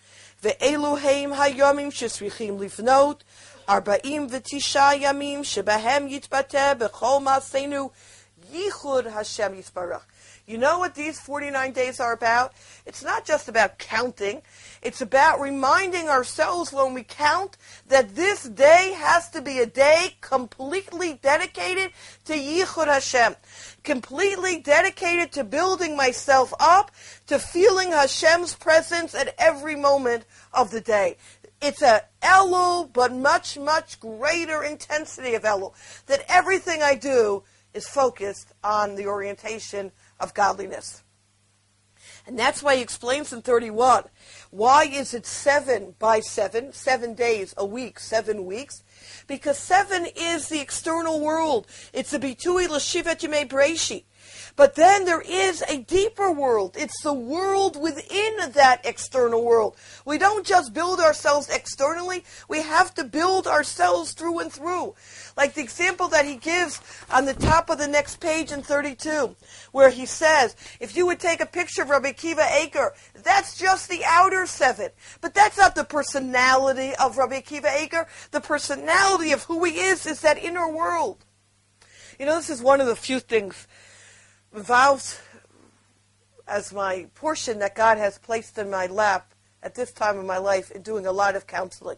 Ve'eluheim hayomim shesrichim lifnot, arba'im v'tisha yamim shebahem yitbateh b'chol ma'asenu yichud Hashem yisbarach. You know what these forty-nine days are about? It's not just about counting. It's about reminding ourselves when we count that this day has to be a day completely dedicated to Yichud Hashem, completely dedicated to building myself up, to feeling Hashem's presence at every moment of the day. It's a Elul, but much, much greater intensity of Elul, that everything I do is focused on the orientation of godliness. And that's why he explains in thirty-one, why is it seven by seven, seven days a week, seven weeks? Because seven is the external world. It's the bitui l'shivat yemei breishi. But then there is a deeper world. It's the world within that external world. We don't just build ourselves externally. We have to build ourselves through and through. Like the example that he gives on the top of the next page in thirty-two, where he says, if you would take a picture of Rabbi Akiva Eiger, that's just the outer seven. But that's not the personality of Rabbi Akiva Eiger. The personality of who he is is that inner world. You know, this is one of the few things involved as my portion that God has placed in my lap at this time of my life in doing a lot of counseling,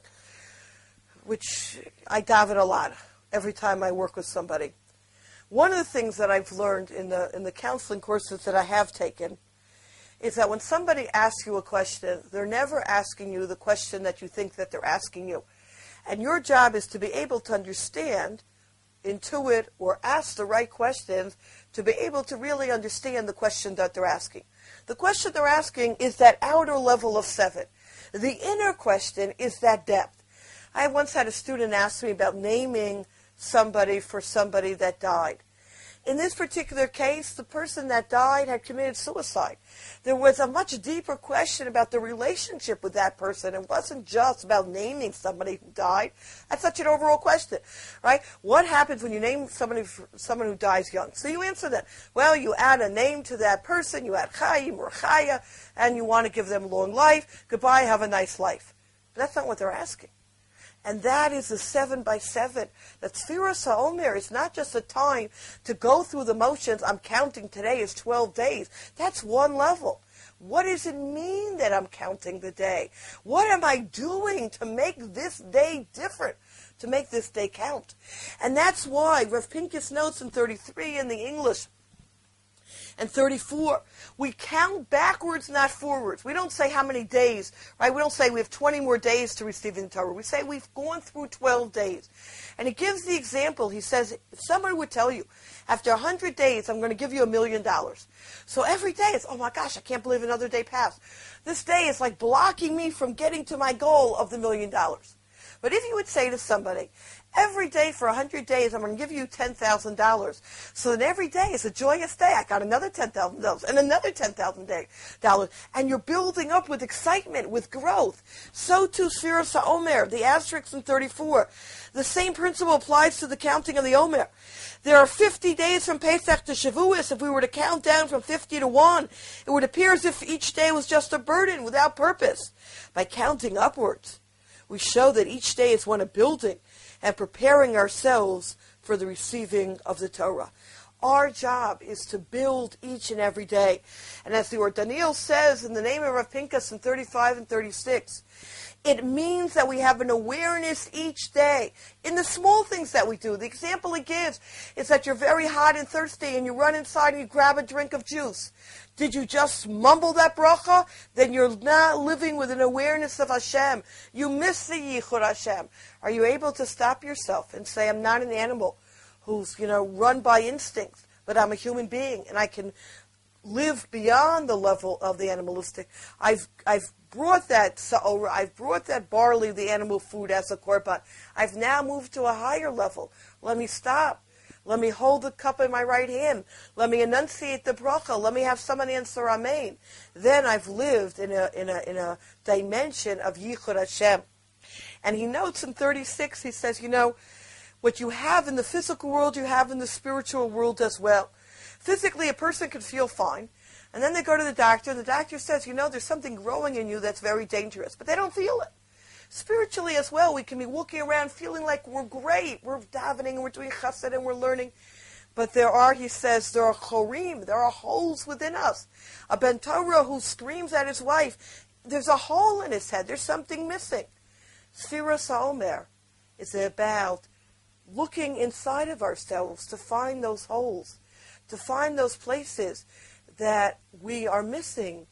which I daven a lot every time I work with somebody. One of the things that I've learned in the in the counseling courses that I have taken is that when somebody asks you a question, they're never asking you the question that you think that they're asking you. And your job is to be able to understand, intuit, or ask the right questions to be able to really understand the question that they're asking. The question they're asking is that outer level of seven. The inner question is that depth. I once had a student ask me about naming somebody for somebody that died. In this particular case, the person that died had committed suicide. There was a much deeper question about the relationship with that person. It wasn't just about naming somebody who died. That's such an overall question, right? What happens when you name somebody, someone who dies young? So you answer that. Well, you add a name to that person. You add Chaim or Chaya, and you want to give them long life. Goodbye, have a nice life. But that's not what they're asking. And that is the seven by seven. That Sfiras HaOmer is not just a time to go through the motions. I'm counting today is twelve days. That's one level. What does it mean that I'm counting the day? What am I doing to make this day different, to make this day count? And that's why Rav Pincus notes in thirty-three in the English, and thirty-four, we count backwards, not forwards. We don't say how many days, right? We don't say we have twenty more days to receive the Torah. We say we've gone through twelve days. And he gives the example. He says, if somebody would tell you, after one hundred days, I'm going to give you a million dollars. So every day it's, oh my gosh, I can't believe another day passed. This day is like blocking me from getting to my goal of the million dollars. But if you would say to somebody, every day for one hundred days, I'm going to give you ten thousand dollars. So then every day is a joyous day. I got another ten thousand dollars and another ten thousand dollars. And you're building up with excitement, with growth. So too, Sfiras HaOmer, the asterisks in thirty-four. The same principle applies to the counting of the Omer. There are fifty days from Pesach to Shavuos. If we were to count down from fifty to one, it would appear as if each day was just a burden without purpose. By counting upwards, we show that each day is one of building and preparing ourselves for the receiving of the Torah. Our job is to build each and every day. And as the Or Daniel says in the name of Rav Pinkus in thirty-five and thirty-six, it means that we have an awareness each day in the small things that we do. The example he gives is that you're very hot and thirsty and you run inside and you grab a drink of juice. Did you just mumble that bracha? Then you're not living with an awareness of Hashem. You miss the Yichud Hashem. Are you able to stop yourself and say, I'm not an animal who's, you know, run by instinct, but I'm a human being and I can live beyond the level of the animalistic. I've I've brought that sa'ora, I've brought that barley, the animal food, as a korban. I've now moved to a higher level. Let me stop. Let me hold the cup in my right hand. Let me enunciate the bracha. Let me have someone answer amen. Then I've lived in a in a in a dimension of Yichud Hashem. And he notes in thirty-six, he says, you know, what you have in the physical world, you have in the spiritual world as well. Physically, a person can feel fine, and then they go to the doctor, and the doctor says, you know, there's something growing in you that's very dangerous, but they don't feel it. Spiritually as well, we can be walking around feeling like we're great, we're davening, and we're doing chesed, and we're learning. But there are, he says, there are chorim, there are holes within us. A Ben Torah who screams at his wife, there's a hole in his head, there's something missing. Sfiras HaOmer is about looking inside of ourselves to find those holes, to find those places that we are missing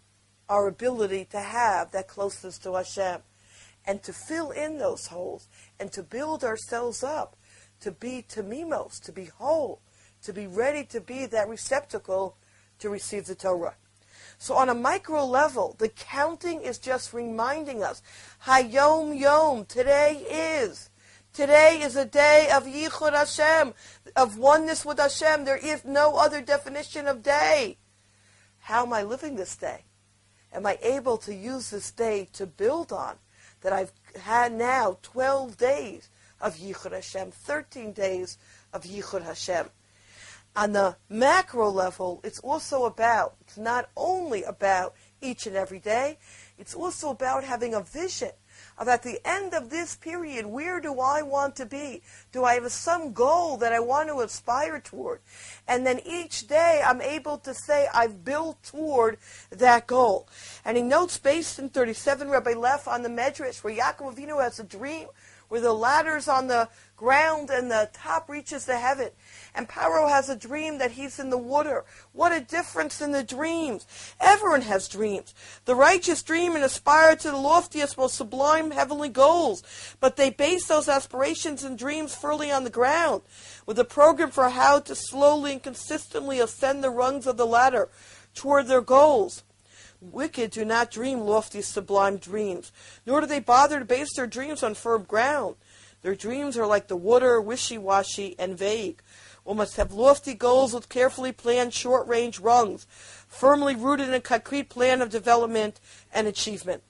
our ability to have that closeness to Hashem, and to fill in those holes, and to build ourselves up, to be tamimos, to be whole, to be ready to be that receptacle to receive the Torah. So on a micro level, the counting is just reminding us, Hayom Yom, today is. Today is a day of Yichud Hashem, of oneness with Hashem. There is no other definition of day. How am I living this day? Am I able to use this day to build on? That I've had now twelve days of Yichud Hashem, thirteen days of Yichud Hashem. On the macro level, it's also about, it's not only about each and every day, it's also about having a vision of at the end of this period, where do I want to be? Do I have some goal that I want to aspire toward? And then each day I'm able to say I've built toward that goal. And he notes based in thirty-seven, Rabbi Leff on the Medrash, where Yaakov Avinu has a dream where the ladder's on the ground and the top reaches the heaven. And Paro has a dream that he's in the water. What a difference in the dreams. Everyone has dreams. The righteous dream and aspire to the loftiest, most sublime heavenly goals. But they base those aspirations and dreams firmly on the ground, with a program for how to slowly and consistently ascend the rungs of the ladder toward their goals. Wicked do not dream lofty, sublime dreams, nor do they bother to base their dreams on firm ground. Their dreams are like the water, wishy-washy and vague. One must have lofty goals with carefully planned short-range rungs, firmly rooted in a concrete plan of development and achievement.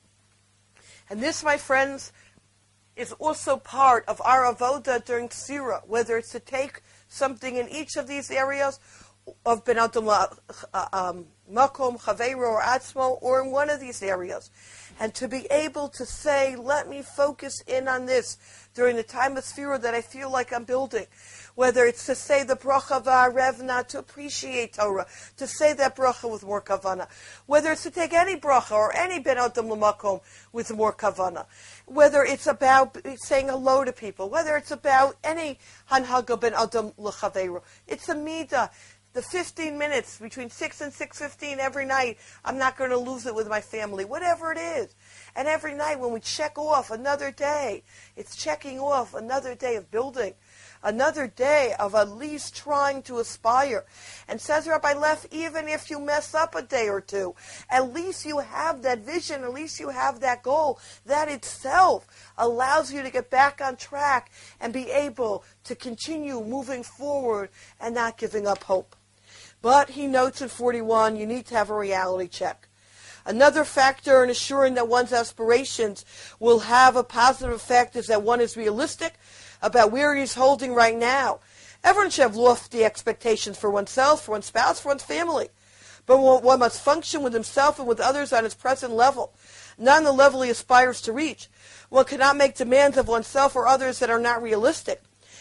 And this, my friends, is also part of our avoda during Tzira, whether it's to take something in each of these areas of Ben Adam um, Makom, Chaveiro, or Atzmo, or in one of these areas. And to be able to say, let me focus in on this during the time of Sphira that I feel like I'm building. Whether it's to say the bracha va'arevna, to appreciate Torah, to say that bracha with more kavana. Whether it's to take any bracha or any Ben Adam L'makom with more kavana. Whether it's about saying hello to people. Whether it's about any hanhaga Ben Adam L'chaveiro. It's a midah. The fifteen minutes between six and six fifteen every night, I'm not going to lose it with my family, whatever it is. And every night when we check off another day, it's checking off another day of building, another day of at least trying to aspire. And says Rabbi Leff, even if you mess up a day or two, at least you have that vision, at least you have that goal. That itself allows you to get back on track and be able to continue moving forward and not giving up hope. But he notes in forty-one, you need to have a reality check. Another factor in assuring that one's aspirations will have a positive effect is that one is realistic about where he's holding right now. Everyone should have lofty expectations for oneself, for one's spouse, for one's family. But one must function with himself and with others on his present level, not on the level he aspires to reach. One cannot make demands of oneself or others that are not realistic.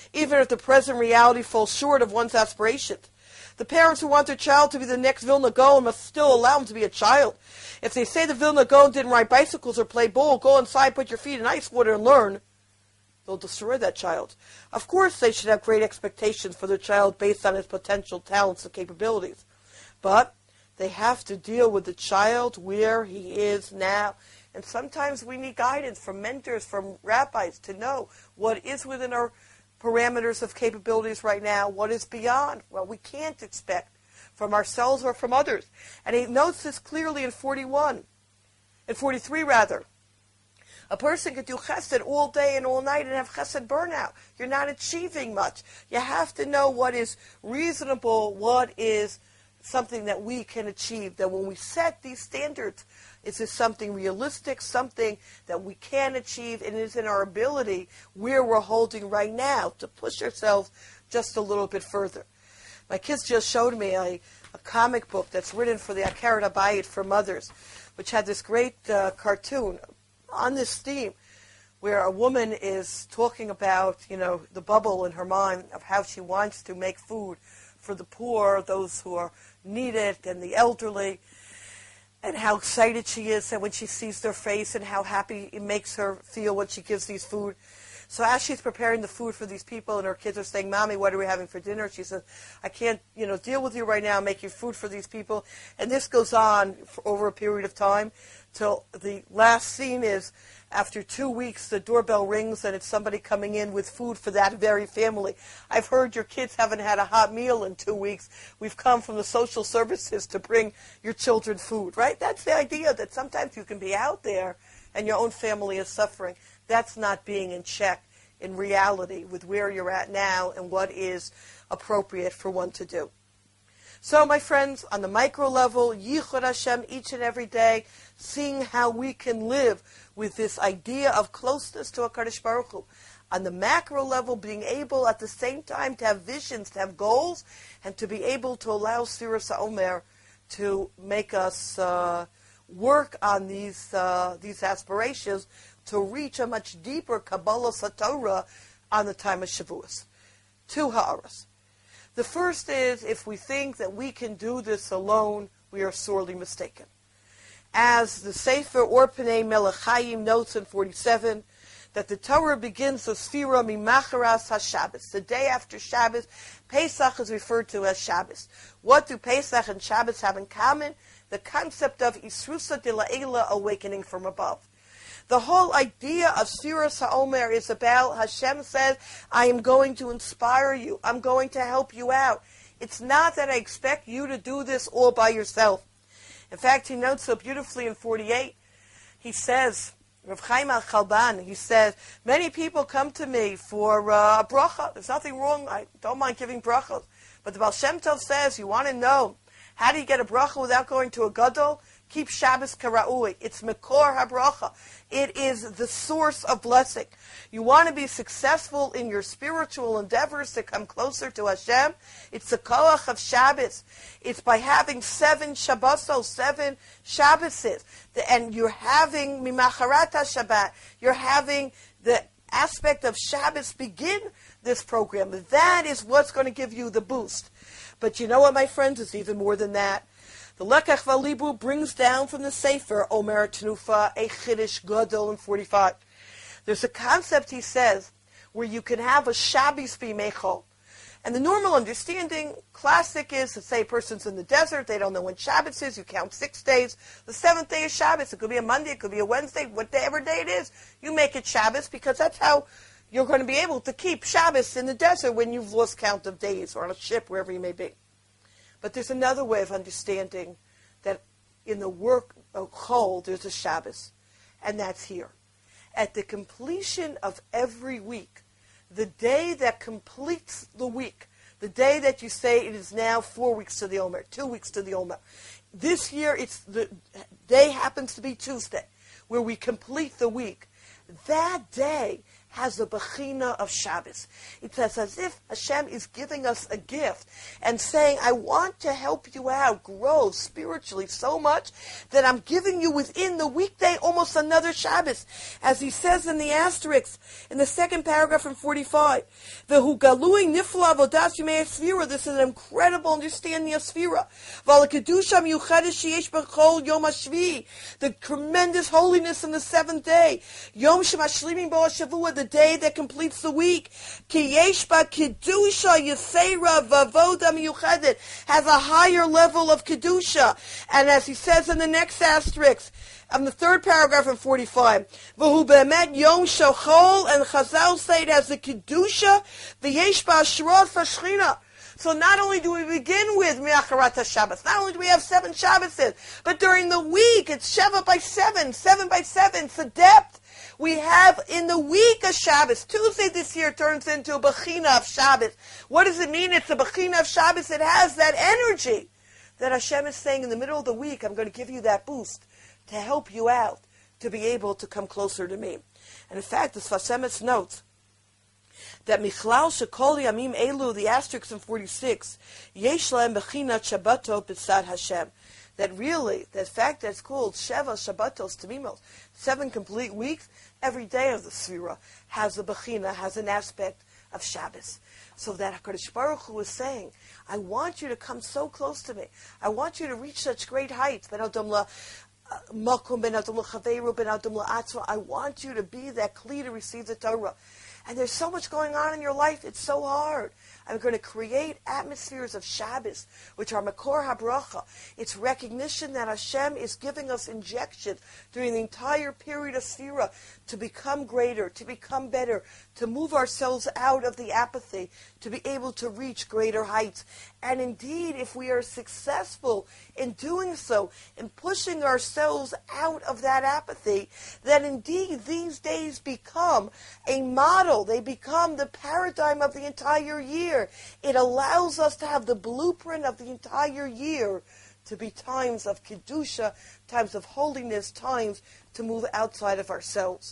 even if the present reality falls short of one's aspirations. The parents who want their child to be the next Vilna Gaon must still allow him to be a child. If they say the Vilna Gaon didn't ride bicycles or play ball, go inside, put your feet in ice water and learn, they'll destroy that child. Of course they should have great expectations for their child based on his potential talents and capabilities. But they have to deal with the child where he is now. And sometimes we need guidance from mentors, from rabbis, to know what is within our parameters of capabilities right now, what is beyond, what we can't expect from ourselves or from others. And he notes this clearly in forty-one, in forty-three rather. A person could do chesed all day and all night and have chesed burnout. You're not achieving much. You have to know what is reasonable, what is something that we can achieve, that when we set these standards, is this something realistic, something that we can achieve, and it is in our ability where we're holding right now to push ourselves just a little bit further. My kids just showed me a, a comic book that's written for the Akeret HaBayit for mothers, which had this great uh, cartoon on this theme where a woman is talking about, you know, the bubble in her mind of how she wants to make food for the poor, those who are need it, and the elderly, and how excited she is and when she sees their face and how happy it makes her feel when she gives these food. So as she's preparing the food for these people and her kids are saying, Mommy, what are we having for dinner? She says, I can't, you know, deal with you right now, making food for these people. And this goes on for over a period of time till the last scene is after two weeks, the doorbell rings and it's somebody coming in with food for that very family. I've heard your kids haven't had a hot meal in two weeks. We've come from the social services to bring your children food, right? That's the idea, that sometimes you can be out there and your own family is suffering. That's not being in check in reality with where you're at now and what is appropriate for one to do. So, my friends, on the micro level, Yichud Hashem each and every day, seeing how we can live with this idea of closeness to HaKadosh Baruch Hu. On the macro level, being able at the same time to have visions, to have goals, and to be able to allow Sfiras HaOmer to make us uh, work on these uh, these aspirations to reach a much deeper Kabbalah Satorah on the time of Shavuos. Two ha'aras. The first is, if we think that we can do this alone, we are sorely mistaken. As the Sefer Orpnei Melech Chaim notes in forty-seven, that the Torah begins the Sfira Mimacharas HaShabbos. The day after Shabbos, Pesach is referred to as Shabbos. What do Pesach and Shabbos have in common? The concept of Isrusa de La'ela, awakening from above. The whole idea of Sfiras HaOmer is about, Hashem says, I am going to inspire you. I'm going to help you out. It's not that I expect you to do this all by yourself. In fact, he notes so beautifully in forty-eight, he says, Rav Chaim Al-Chalban, he says, many people come to me for uh, a bracha. There's nothing wrong. I don't mind giving brachas. But the Baal Shem Tov says, you want to know, how do you get a bracha without going to a gadol? Keep Shabbos kara'ui. It's Mekor HaBracha. It is the source of blessing. You want to be successful in your spiritual endeavors to come closer to Hashem? It's the koach of Shabbos. It's by having seven Shabbosos, seven Shabboses. And you're having Mimacharat HaShabbat. You're having the aspect of Shabbos begin this program. That is what's going to give you the boost. But you know what, my friends? It's even more than that. The Lekach Valibu brings down from the Sefer Omer Tenufa a Chiddush Gadol in forty-five. There's a concept, he says, where you can have a Shabbos b'mechol. And the normal understanding, classic, is to say a person's in the desert, they don't know when Shabbos is, you count six days. The seventh day is Shabbos. It could be a Monday, it could be a Wednesday, whatever day it is, you make it Shabbos because that's how you're going to be able to keep Shabbos in the desert when you've lost count of days or on a ship, wherever you may be. But there's another way of understanding that in the work of Chol, there's a Shabbos, and that's here. At the completion of every week, the day that completes the week, the day that you say it is now four weeks to the Omer, two weeks to the Omer. This year, it's the day happens to be Tuesday, where we complete the week. That day has the bechina of Shabbos. It's as if Hashem is giving us a gift and saying, I want to help you out, grow spiritually so much that I'm giving you within the weekday almost another Shabbos. As he says in the asterisk, in the second paragraph in forty-five, V'hu galui nifla avodas yimei Sfira. This is an incredible understanding of Sfira. V'al kedusha miyuchedes sheyesh b'chol yom hashvi. The tremendous holiness in the seventh day. Yom shemashlimim bo hashavua, the day that completes the week. Ki yesh ba kedusha yisera v'avoda miyuchedet, has a higher level of kedusha. And as he says in the next asterisk, on the third paragraph in forty-five, V'hu be'emet yom shochol, and Chazal say it has the kedusha, v'yesh ba'ashrot v'shchina. So not only do we begin with Mi'acharat HaShabbos, not only do we have seven Shabbases, but during the week it's Sheva by seven, seven by seven. It's the depth. We have in the week a Shabbos. Tuesday this year turns into a Bechina of Shabbos. What does it mean? It's a Bechina of Shabbos. It has that energy that Hashem is saying in the middle of the week, I'm going to give you that boost to help you out, to be able to come closer to me. And in fact, the Sfas Emes notes that Michlal Shekol Yamim Elu, the asterisk in forty-six, Yesh Lahem Bechinat Shabbatot B'tzad Hashem. That really, the fact that it's called Sheva Shabbatos Tamimos, seven complete weeks, every day of the Sfira has a Bechina, has an aspect of Shabbos. So that HaKadosh Baruch Hu is saying, I want you to come so close to me. I want you to reach such great heights. Ben Adam La Makum, Ben Adam La Chaveru, Ben Adam La Atzma. I want you to be that Kli to receive the Torah. And there's so much going on in your life, it's so hard. I'm going to create atmospheres of Shabbos, which are Makor HaBracha. It's recognition that Hashem is giving us injections during the entire period of Sfira to become greater, to become better, to move ourselves out of the apathy, to be able to reach greater heights. And indeed, if we are successful in doing so, in pushing ourselves out of that apathy, then indeed these days become a model. They become the paradigm of the entire year. It allows us to have the blueprint of the entire year to be times of Kedusha, times of holiness, times to move outside of ourselves.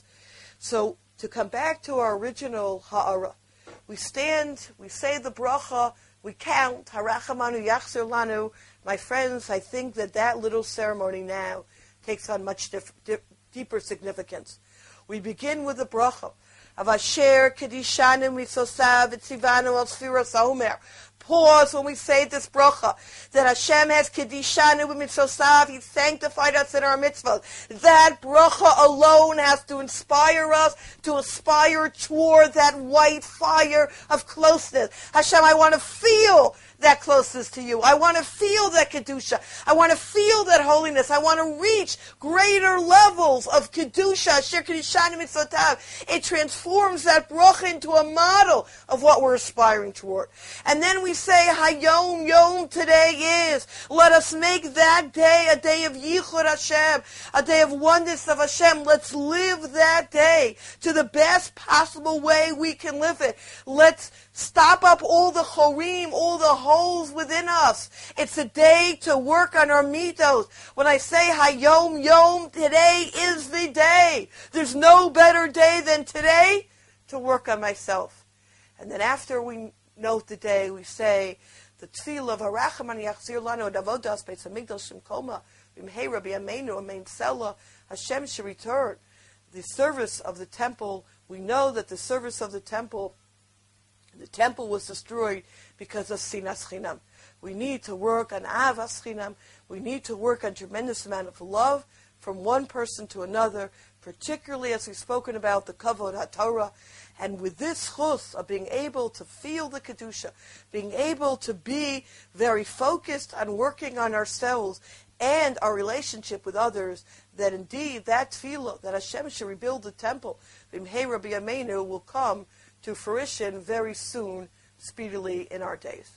So to come back to our original Ha'ara, we stand, we say the bracha, we count, Harachamanu Yachzer Lanu. My friends, I think that that little ceremony now takes on much dif- dip, deeper significance. We begin with the bracha of Asher Kedishanu Mitzosav Etzivanu Al Sfiras HaOmer. Pause when we say this bracha, that Hashem has Kedishanu Mitzosav, He sanctified us in our mitzvahs. That bracha alone has to inspire us to aspire toward that white fire of closeness. Hashem, I want to feel that closeness to you. I want to feel that Kedusha. I want to feel that holiness. I want to reach greater levels of Kedusha. Asher Kedishanu Mitzosav. It transforms that bracha into a model of what we're aspiring toward. And then we say, Hayom Yom, today is. Let us make that day a day of Yichud Hashem, a day of oneness of Hashem. Let's live that day to the best possible way we can live it. Let's stop up all the chorim, all the holes within us. It's a day to work on our mitos. When I say Hayom Yom, today is the day. There's no better day than today to work on myself. And then after we note the day, we say the tefillah of Harachamanu Yachzir Lanu Davodas Beis Hamikdash Shemkoma B'mheira B'yameinu Amen Tzela. Hashem should return. The service of the temple, we know that the service of the temple, the temple was destroyed because of Sinas Chinam. We need to work on Avas Chinam. We need to work on tremendous amount of love from one person to another, particularly as we've spoken about the Kavod HaTorah. And with this chus of being able to feel the Kedusha, being able to be very focused on working on ourselves and our relationship with others, that indeed that tefillah, that Hashem should rebuild the temple, B'mheira B'yameinu, will come to fruition very soon, speedily in our days.